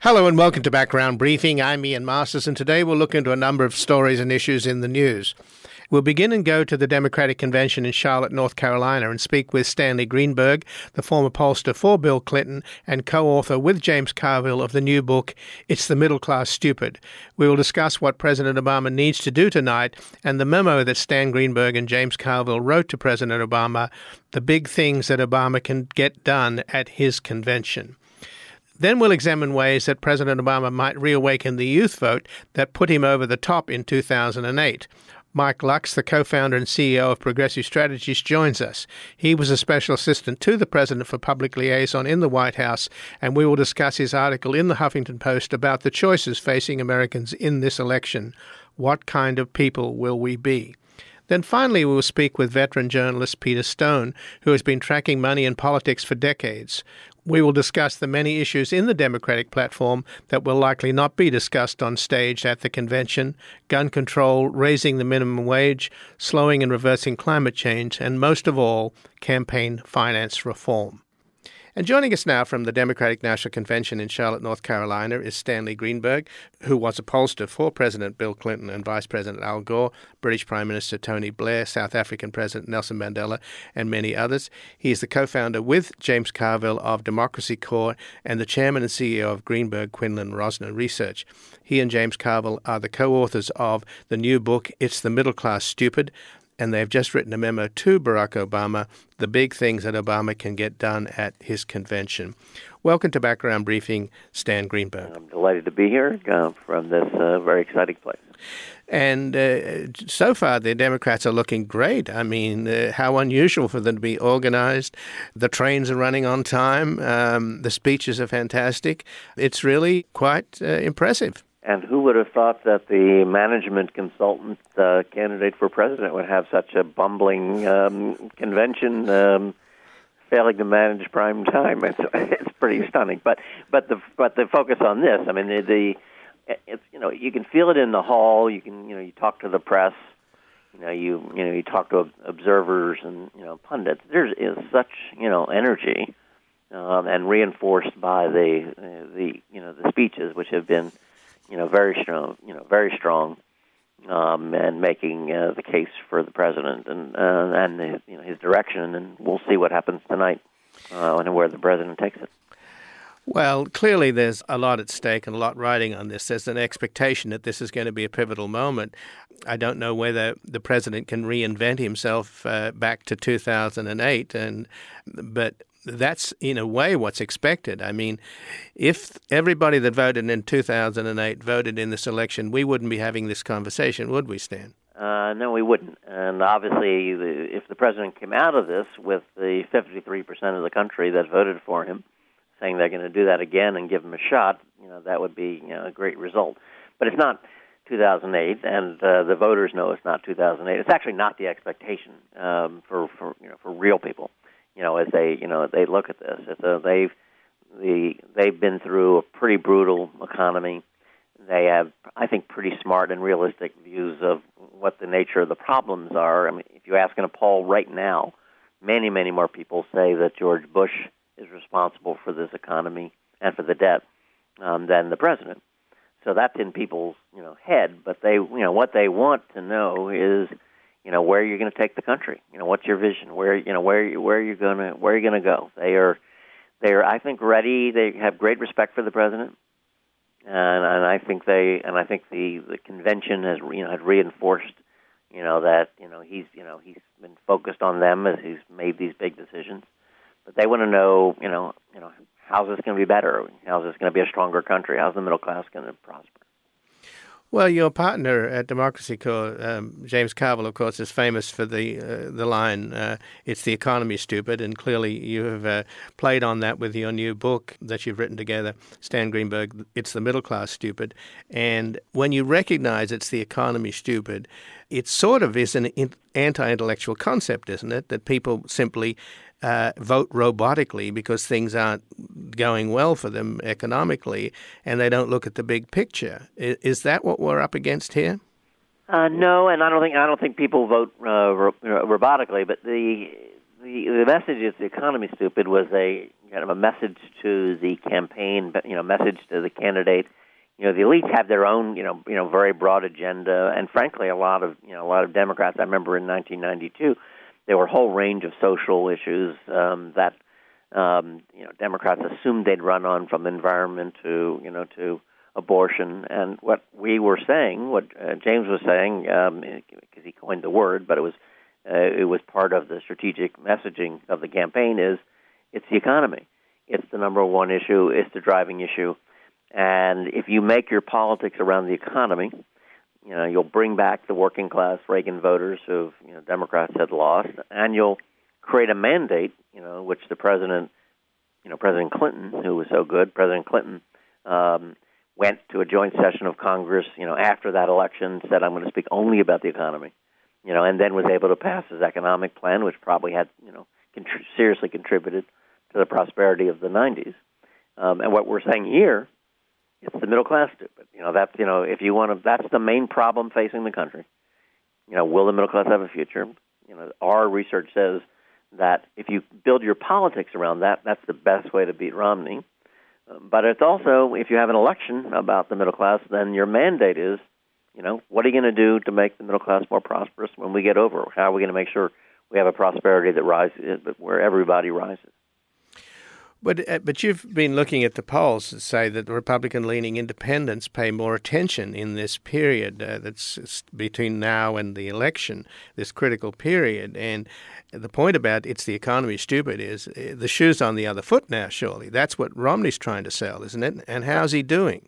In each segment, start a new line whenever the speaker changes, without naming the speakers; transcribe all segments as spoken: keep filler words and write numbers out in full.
Hello and welcome to Background Briefing. I'm Ian Masters, and today we'll look into a number of stories and issues in the news. We'll begin and go to the Democratic Convention in Charlotte, North Carolina, and speak with Stanley Greenberg, the former pollster for Bill Clinton and co-author with James Carville of the new book, It's the Middle Class Stupid. We will discuss what President Obama needs to do tonight and the memo that Stan Greenberg and James Carville wrote to President Obama, the big things that Obama can get done at his convention. Then we'll examine ways that President Obama might reawaken the youth vote that put him over the top in two thousand eight. Mike Lux, the co-founder and C E O of Progressive Strategies, joins us. He was a special assistant to the president for public liaison in the White House, and we will discuss his article in the Huffington Post about the choices facing Americans in this election. What kind of people will we be? Then finally, we will speak with veteran journalist Peter Stone, who has been tracking money and politics for decades. We will discuss the many issues in the Democratic platform that will likely not be discussed on stage at the convention: gun control, raising the minimum wage, slowing and reversing climate change, and most of all, campaign finance reform. And joining us now from the Democratic National Convention in Charlotte, North Carolina, is Stanley Greenberg, who was a pollster for President Bill Clinton and Vice President Al Gore, British Prime Minister Tony Blair, South African President Nelson Mandela, and many others. He is the co-founder with James Carville of Democracy Corps and the chairman and C E O of Greenberg Quinlan Rosner Research. He and James Carville are the co-authors of the new book, It's the Middle Class Stupid, and they've just written a memo to Barack Obama, the big things that Obama can get done at his convention. Welcome to Background Briefing, Stan Greenberg.
I'm delighted to be here uh, from this uh, very exciting place.
And uh, so far, the Democrats are looking great. I mean, uh, how unusual for them to be organized. The trains are running on time. Um, the speeches are fantastic. It's really quite uh, impressive.
And who would have thought that the management consultant uh, candidate for president would have such a bumbling um, convention, um, failing to manage prime time? It's it's pretty stunning. But but the but the focus on this, I mean, the, the it's you know you can feel it in the hall. You can you know you talk to the press, you know you you know you talk to observers and you know pundits. There is such you know energy, um, and reinforced by the uh, the you know the speeches which have been. You know, very strong. You know, very strong, um, and making uh, the case for the president and uh, and the, you know his direction. And we'll see what happens tonight uh, and where the president takes it.
Well, clearly there's a lot at stake and a lot riding on this. There's an expectation that this is going to be a pivotal moment. I don't know whether the president can reinvent himself uh, back to two thousand eight, and but. That's, in a way, what's expected. I mean, if everybody that voted in two thousand eight voted in this election, we wouldn't be having this conversation, would we, Stan?
Uh, no, we wouldn't. And obviously, the, if the president came out of this with the fifty-three percent of the country that voted for him saying they're going to do that again and give him a shot, you know, that would be you know, a great result. But it's not two thousand eight, and uh, the voters know it's not two thousand eight. It's actually not the expectation um, for, for, you know, for real people. You know, as they, you know, they look at this, it's a, they've the they've been through a pretty brutal economy. They have, I think, pretty smart and realistic views of what the nature of the problems are. I mean, if you ask in a poll right now, many, many more people say that George Bush is responsible for this economy and for the debt um, than the president. So that's in people's, you know, head. But they, you know, what they want to know is. You know where you're going to take the country. You know what's your vision? Where you know where where you're going to where you're going to go. They are they are I think ready. They have great respect for the president, and and I think they and I think the, the convention has you know had reinforced you know that you know he's you know he's been focused on them as he's made these big decisions. But they want to know you know you know how's this going to be better? How's this going to be a stronger country? How's the middle class going to prosper?
Well, your partner at Democracy Corps, um, James Carville, of course, is famous for the uh, the line, uh, it's the economy, stupid, and clearly you have uh, played on that with your new book that you've written together, Stan Greenberg, It's the Middle Class, Stupid. And when you recognize it's the economy, stupid, it sort of is an in- anti-intellectual concept, isn't it, that people simply uh, vote robotically because things aren't going well for them economically, and they don't look at the big picture. Is, is that what we're up against here?
Uh, no, and I don't think I don't think people vote uh, ro- robotically. But the the the message is the economy stupid was a kind of a message to the campaign, but you know, message to the candidate. You know, the elites have their own, you know, you know, very broad agenda, and frankly, a lot of, you know, a lot of Democrats. I remember in nineteen ninety-two, there were a whole range of social issues um, that, um, you know, Democrats assumed they'd run on, from environment to, you know, to abortion. And what we were saying, what uh, James was saying, because um, he coined the word, but it was uh, it was part of the strategic messaging of the campaign, is it's the economy. It's the number one issue. It's the driving issue. And if you make your politics around the economy, you know, you'll bring back the working class Reagan voters who, you know, Democrats had lost, and you'll create a mandate, you know, which the president, you know, President Clinton, who was so good, President Clinton um, went to a joint session of Congress, you know, after that election, said, I'm going to speak only about the economy, you know, and then was able to pass his economic plan, which probably had, you know, contr- seriously contributed to the prosperity of the nineties. Um, and what we're saying here, it's the middle class stupid. You know, that's, you know, if you want to, that's the main problem facing the country. You know, will the middle class have a future? You know, our research says that if you build your politics around that, that's the best way to beat Romney. Um, but it's also, if you have an election about the middle class, then your mandate is, you know, what are you going to do to make the middle class more prosperous when we get over? How are we going to make sure we have a prosperity that rises, where everybody rises?
But uh, but you've been looking at the polls that say that the Republican-leaning independents pay more attention in this period uh, that's between now and the election, this critical period. And the point about it's the economy stupid is uh, the shoe's on the other foot now, surely. That's what Romney's trying to sell, isn't it? And how's he doing?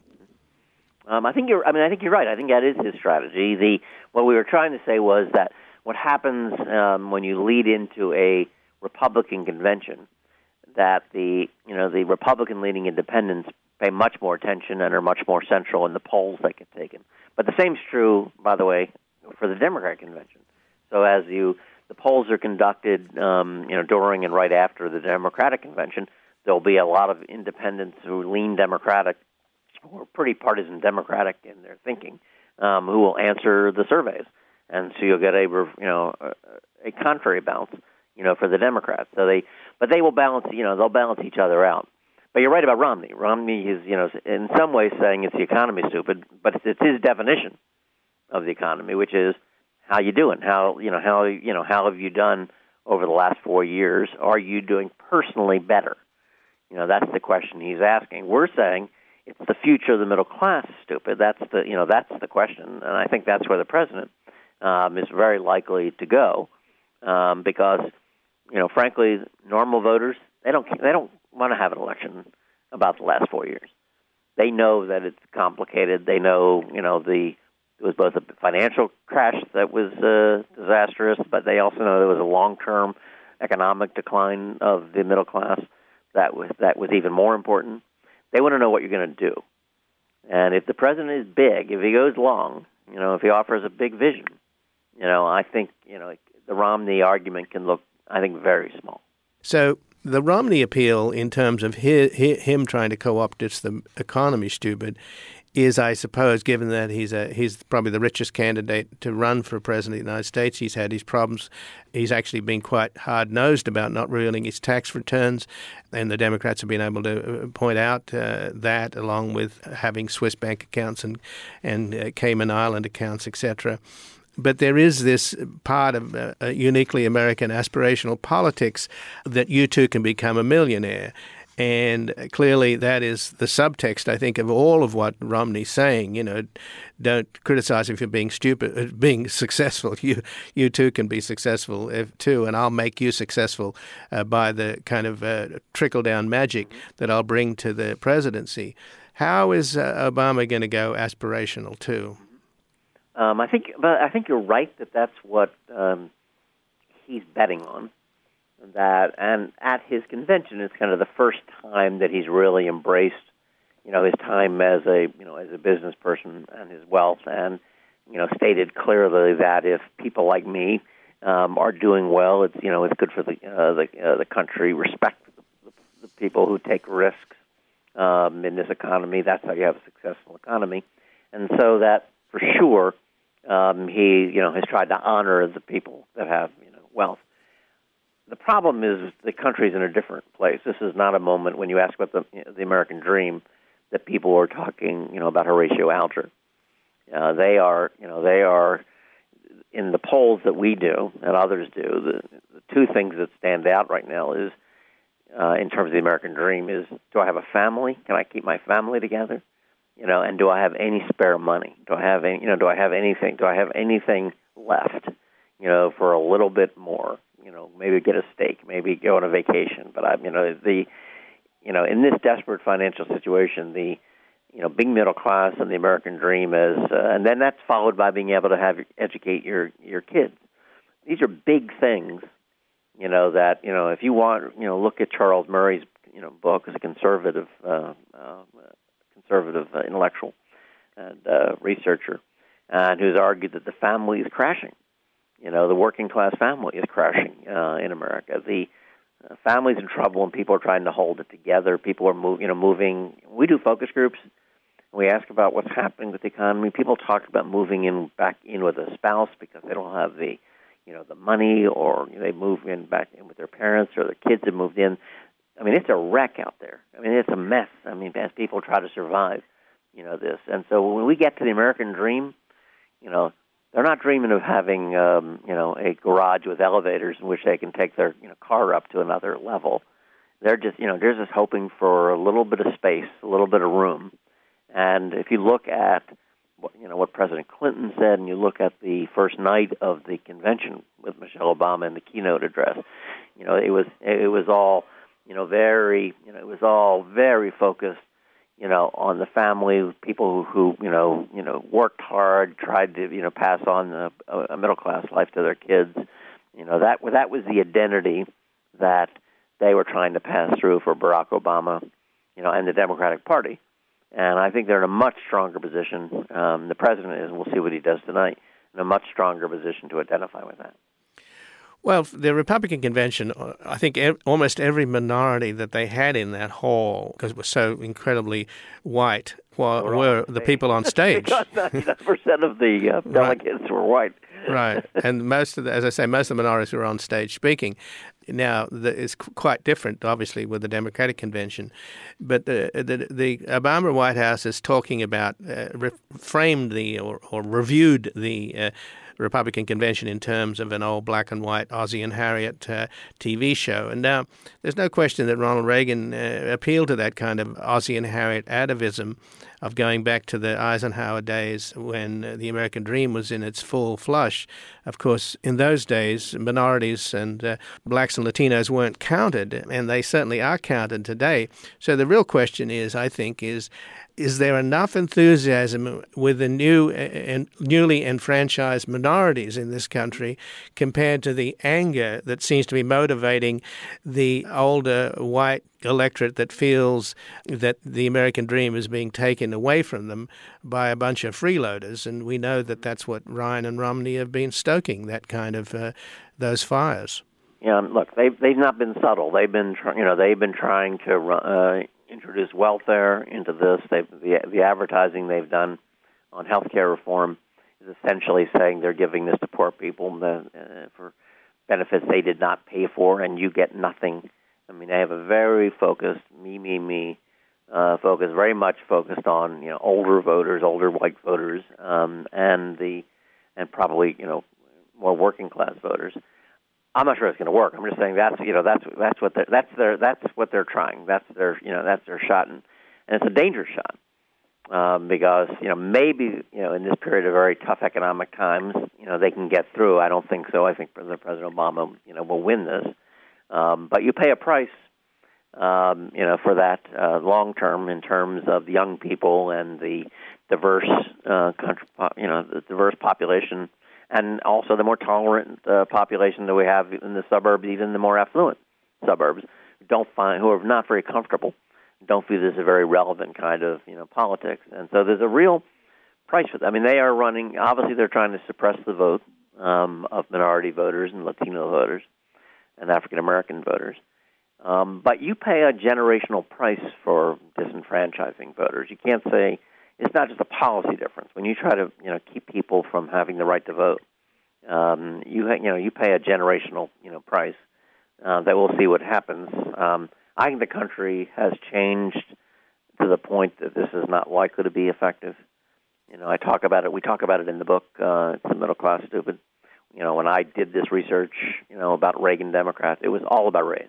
Um, I think you're. I mean, I think you're right. I think that is his strategy. The what we were trying to say was that what happens um, when you lead into a Republican convention, that the you know the Republican-leaning independents pay much more attention and are much more central in the polls that get taken. But the same's true, by the way, for the Democratic convention. So as you the polls are conducted, um, you know, during and right after the Democratic convention, there'll be a lot of independents who lean Democratic, who are pretty partisan Democratic in their thinking, um, who will answer the surveys, and so you'll get a you know a, a contrary bounce, you know, for the Democrats. So they, but they will balance, you know, they'll balance each other out. But you're right about Romney. Romney is, you know, in some ways saying it's the economy stupid, but it's, it's his definition of the economy, which is how you doing? How you know how you know how have you done over the last four years? Are you doing personally better? You know, that's the question he's asking. We're saying it's the future of the middle class stupid. That's the you know that's the question, and I think that's where the president um, is very likely to go, um, because you know, frankly, normal voters they don't they don't want to have an election about the last four years. They know that it's complicated. They know you know the it was both a financial crash that was uh, disastrous, but they also know there was a long-term economic decline of the middle class that was that was even more important. They want to know what you're going to do. And if the president is big, if he goes long, you know, if he offers a big vision, you know, I think, you know, the Romney argument can look, I think, very small.
So the Romney appeal in terms of his, him trying to co-opt it's the economy stupid is, I suppose, given that he's a he's probably the richest candidate to run for president of the United States. He's had his problems. He's actually been quite hard-nosed about not revealing his tax returns, and the Democrats have been able to point out uh, that, along with having Swiss bank accounts and, and uh, Cayman Island accounts, et cetera. But there is this part of uh, uniquely American aspirational politics that you too can become a millionaire. And clearly that is the subtext, I think, of all of what Romney's saying. You know, don't criticize him for being stupid, being successful. You you too can be successful if, too, and I'll make you successful uh, by the kind of uh, trickle-down magic that I'll bring to the presidency. How is uh, Obama going to go aspirational too?
Um, I think, but I think you're right that that's what um, he's betting on. That and at his convention, it's kind of the first time that he's really embraced, you know, his time as a you know as a business person and his wealth, and you know stated clearly that if people like me um, are doing well, it's you know it's good for the uh, the uh, the country. Respect the, the people who take risks um, in this economy. That's how you have a successful economy, and so that for sure um, he you know has tried to honor the people that have you know wealth. the problem is the country's in a different place. This is not a moment when you ask about the you know, the American dream that people are talking, you know, about Horatio Alger. Uh, they are, you know, they are in the polls that we do and others do. The, the two things that stand out right now is, uh, in terms of the American dream, is do I have a family? Can I keep my family together? You know, and do I have any spare money? Do I have any, you know, do I have anything? Do I have anything left? You know, for a little bit more. You know, maybe get a steak, maybe go on a vacation. But I, you know, the, you know, in this desperate financial situation, the you know, big middle class and the American dream is, uh, and then that's followed by being able to have educate your your kids. These are big things, you know. That you know, if you want, you know, look at Charles Murray's, you know, book as a conservative, uh, uh, conservative uh, intellectual and uh, researcher, and who's argued that the family is crashing. You know, the working class family is crashing uh, in America. The uh, family's in trouble, and people are trying to hold it together. People are move, you know, moving. We do focus groups. We ask about what's happening with the economy. People talk about moving in back in with a spouse because they don't have the, you know, the money, or you know, they move in back in with their parents, or their kids have moved in. I mean, it's a wreck out there. I mean, it's a mess. I mean, as people try to survive, you know, this. And so when we get to the American dream, you know, they're not dreaming of having, um, you know, a garage with elevators in which they can take their, you know, car up to another level. They're just, you know, they're just hoping for a little bit of space, a little bit of room. And if you look at, you know, what President Clinton said, and you look at the first night of the convention with Michelle Obama and the keynote address, you know, it was it was all, you know, very, you know, it was all very focused, you know, on the family, people who, who you know, you know, worked hard, tried to, you know, pass on a, a middle class life to their kids. You know, that that was the identity that they were trying to pass through for Barack Obama, you know, and the Democratic Party. And I think they're in a much stronger position. Um, the president is, and we'll see what he does tonight, in a much stronger position to identify with that.
Well, the Republican convention, I think ev- almost every minority that they had in that hall, because it was so incredibly white, were, were the people on stage.
Because ninety-nine percent of the uh, delegates right. were white.
Right. And most of the, as I say, most of the minorities were on stage speaking. Now, the, it's quite different, obviously, with the Democratic convention. But the the, the Obama White House is talking about, uh, re- framed the, or, or reviewed the uh, Republican convention in terms of an old black and white Ozzie and Harriet uh, T V show. And now, there's no question that Ronald Reagan uh, appealed to that kind of Ozzie and Harriet atavism of going back to the Eisenhower days when uh, the American dream was in its full flush. Of course, in those days, minorities and uh, blacks and Latinos weren't counted, and they certainly are counted today. So the real question is, I think, is is there enough enthusiasm with the new and newly enfranchised minorities in this country compared to the anger that seems to be motivating the older white electorate that feels that the American dream is being taken away from them by a bunch of freeloaders? And we know that that's what Ryan and Romney have been stoking, that kind of uh, those fires.
Yeah, look, they've they've not been subtle. They've been, you know, they've been trying to uh, introduce welfare into this. They've the the advertising they've done on healthcare reform is essentially saying they're giving this to poor people uh, for benefits they did not pay for, and you get nothing. I mean, they have a very focused me, me, me uh, focus, very much focused on, you know, older voters, older white voters, um, and the and probably, you know, more working class voters. I'm not sure it's going to work. I'm just saying that's, you know, that's that's what they're, that's their that's what they're trying. That's their, you know, that's their shot, and, and it's a dangerous shot um, because, you know, maybe, you know, in this period of very tough economic times, you know, they can get through. I don't think so. I think President Obama, you know, will win this. Um, but you pay a price, um, you know, for that uh, long term in terms of the young people and the diverse, uh, country, you know, the diverse population, and also the more tolerant uh, population that we have in the suburbs, even the more affluent suburbs, who don't find, who are not very comfortable, don't feel this is a very relevant kind of, you know, politics. And so there's a real price for that. I mean, they are running. Obviously, they're trying to suppress the vote um, of minority voters and Latino voters and African-American voters. Um, but you pay a generational price for disenfranchising voters. You can't say it's not just a policy difference. When you try to, you know, keep people from having the right to vote, um, you ha- you know you pay a generational, you know, price uh, that we'll see what happens. Um, I think the country has changed to the point that this is not likely to be effective. You know, I talk about it. We talk about it in the book. Uh, it's the Middle Class Stupid. You know, when I did this research, you know, about Reagan Democrats, it was all about race.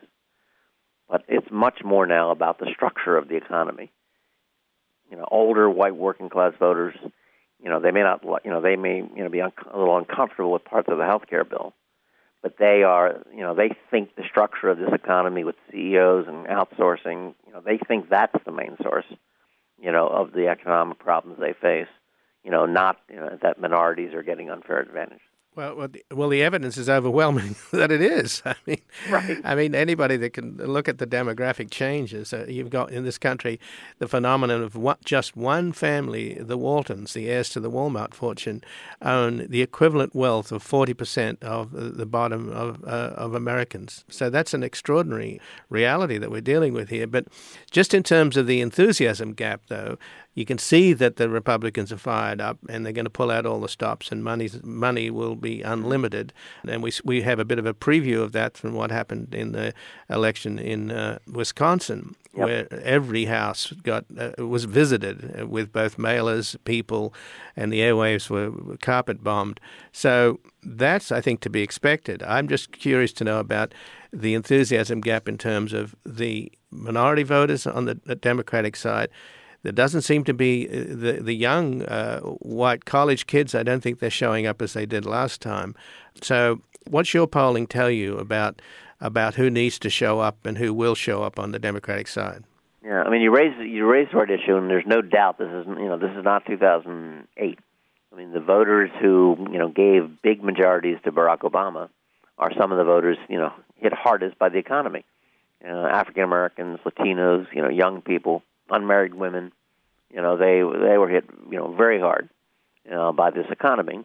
But it's much more now about the structure of the economy. You know, older white working class voters, you know, they may not, you know, they may, you know, be un- a little uncomfortable with parts of the health care bill, but they are, you know, they think the structure of this economy with C E Os and outsourcing, you know, they think that's the main source, you know, of the economic problems they face. You know, not you know, that minorities are getting unfair advantage.
Well, well the, well, the evidence is overwhelming that it is. I mean,
right.
I mean, anybody that can look at the demographic changes, uh, you've got in this country the phenomenon of what, just one family, the Waltons, the heirs to the Walmart fortune, own the equivalent wealth of forty percent of the bottom of uh, of Americans. So that's an extraordinary reality that we're dealing with here. But just in terms of the enthusiasm gap, though, you can see that the Republicans are fired up and they're going to pull out all the stops, and money money will be unlimited. And we we have a bit of a preview of that from what happened in the election in uh, Wisconsin, yep. where every house got uh, was visited with both mailers, people, and the airwaves were carpet bombed. So that's, I think, to be expected. I'm just curious to know about the enthusiasm gap in terms of the minority voters on the, the Democratic side. There doesn't seem to be the the young uh, white college kids. I don't think they're showing up as they did last time. So what's your polling tell you about about who needs to show up and who will show up on the Democratic side?
Yeah, I mean, you raise you raise the right issue, and there's no doubt this is you know this is not two thousand eight. I mean, the voters who you know gave big majorities to Barack Obama are some of the voters you know hit hardest by the economy. Uh, African Americans, Latinos, you know, young people, unmarried women, you know, they they were hit, you know, very hard, you know, by this economy,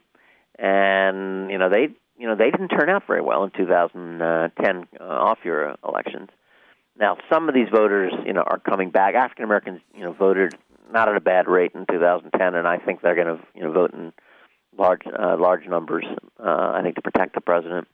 and you know they, you know, they didn't turn out very well in two thousand ten uh, off-year elections. Now, some of these voters, you know, are coming back. African Americans, you know, voted not at a bad rate in two thousand ten, and I think they're going to, you know, vote in large uh, large numbers. Uh, I think to protect the president.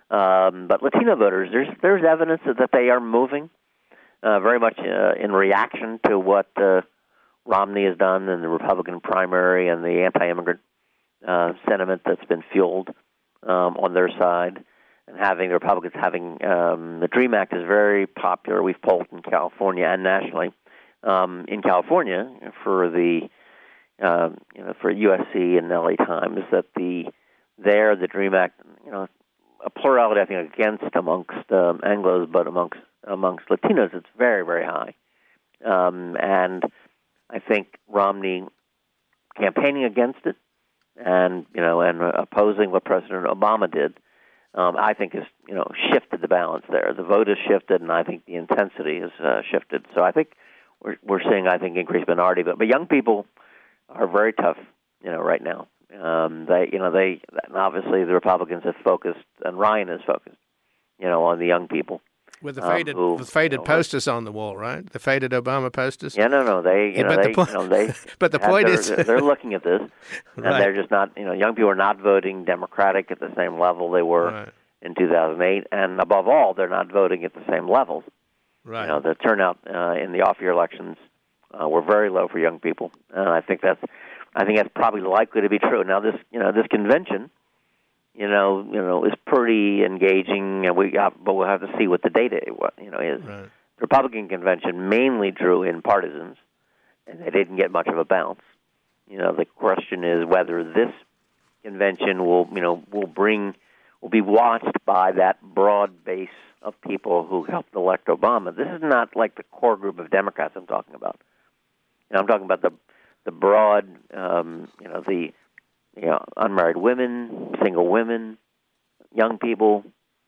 Um, but Latino voters, there's there's evidence that they are moving. Uh, very much uh, in reaction to what uh, Romney has done in the Republican primary and the anti-immigrant uh, sentiment that's been fueled um, on their side, and having the Republicans having um, the DREAM Act is very popular. We've polled in California and nationally. Um, in California, for the uh, you know for U S C and L A Times, that the there the DREAM Act, you know, a plurality I think against amongst um, Anglos, but amongst amongst Latinos, it's very, very high. Um, and I think Romney campaigning against it and, you know, and opposing what President Obama did, um, I think has, you know, shifted the balance there. The vote has shifted, and I think the intensity has uh, shifted. So I think we're, we're seeing, I think, increased minority. But, but young people are very tough, you know, right now. Um, they, you know, they, and obviously the Republicans have focused, and Ryan is focused, you know, on the young people.
With the faded, um, who, with faded you know, posters on the wall, right? The faded Obama posters.
Yeah, no, no, they, you yeah, know, they, the po- you know, they.
But the point
their,
is,
they're looking at this, and
right.
they're just not. You know, young people are not voting Democratic at the same level they were right. in two thousand eight, and above all, they're not voting at the same levels.
Right.
You know, the turnout uh, in the off-year elections uh, were very low for young people, and I think that's, I think that's probably likely to be true. Now, this, you know, this convention. You know, you know, is pretty engaging, and we, have, but we'll have to see what the data, you know, is.
Right.
The Republican convention mainly drew in partisans, and they didn't get much of a bounce. You know, the question is whether this convention will, you know, will bring, will be watched by that broad base of people who helped elect Obama. This is not like the core group of Democrats I'm talking about. You know, I'm talking about the the broad, um, you know, the You know, unmarried women, single women, young people,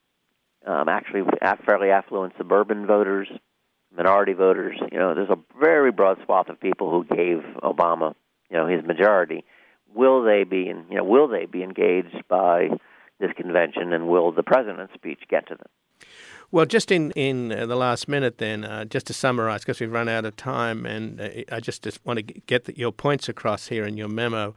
um, actually fairly affluent suburban voters, minority voters. You know, there's a very broad swath of people who gave Obama, you know, his majority. Will they be, in, you know, will they be engaged by this convention, and will the president's speech get to them?
Well, just in, in uh, the last minute then, uh, just to summarize, because we've run out of time, and uh, I just, just want to get the, your points across here in your memo.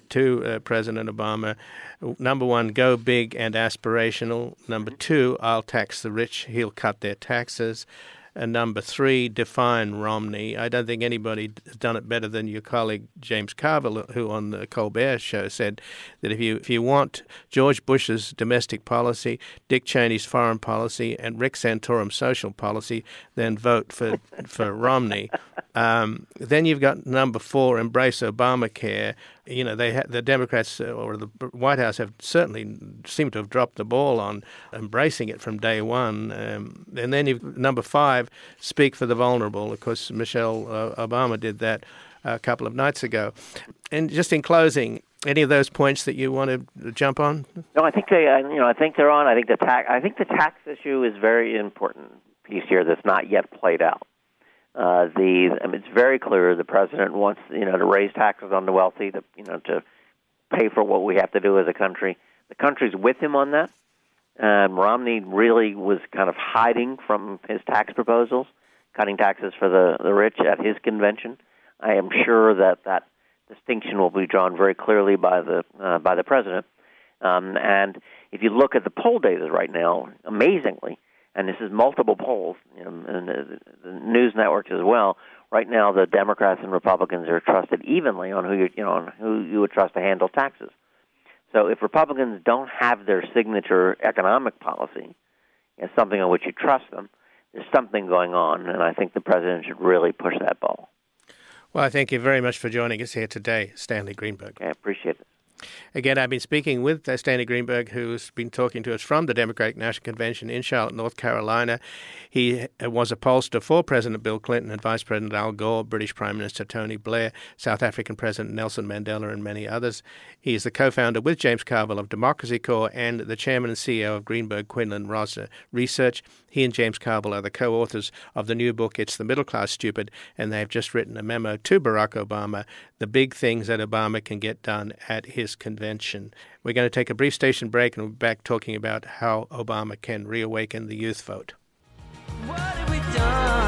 to uh, President Obama. Number one, go big and aspirational. Number two, I'll tax the rich. He'll cut their taxes. And number three, define Romney. I don't think anybody has done it better than your colleague James Carville, who on the Colbert Show said that if you if you want George Bush's domestic policy, Dick Cheney's foreign policy, and Rick Santorum's social policy, then vote for for Romney. Um, then you've got number four, embrace Obamacare. You know, they ha- the Democrats or the White House have certainly seemed to have dropped the ball on embracing it from day one. Um, and then you've number five, speak for the vulnerable. Of course, Michelle uh, Obama did that a couple of nights ago. And just in closing, any of those points that you want to jump on?
No, I think they, uh, you know, I think they're on. I think the tax, I think the tax issue is very important piece here that's not yet played out. Uh, the I mean, it's very clear the president wants, you know, to raise taxes on the wealthy, to, you know, to pay for what we have to do as a country. The country's with him on that. Um, Romney really was kind of hiding from his tax proposals, cutting taxes for the, the rich at his convention. I am sure that that distinction will be drawn very clearly by the uh, by the president. Um, and if you look at the poll data right now, amazingly, and this is multiple polls, you know, and the, the news networks as well. Right now, the Democrats and Republicans are trusted evenly on who you, you know, on who you would trust to handle taxes. So, if Republicans don't have their signature economic policy as something on which you trust them, there's something going on, and I think the president should really push that ball.
Well, I thank you very much for joining us here today, Stanley Greenberg.
Okay, I appreciate it.
Again, I've been speaking with uh, Stanley Greenberg, who's been talking to us from the Democratic National Convention in Charlotte, North Carolina. He was a pollster for President Bill Clinton and Vice President Al Gore, British Prime Minister Tony Blair, South African President Nelson Mandela, and many others. He is the co-founder with James Carville of Democracy Corps and the chairman and C E O of Greenberg Quinlan Rosner Research. He and James Carville are the co-authors of the new book, It's the Middle Class Stupid, and they've just written a memo to Barack Obama, the big things that Obama can get done at his convention. We're going to take a brief station break and we'll be back talking about how Obama can reawaken the youth vote.
What have we done?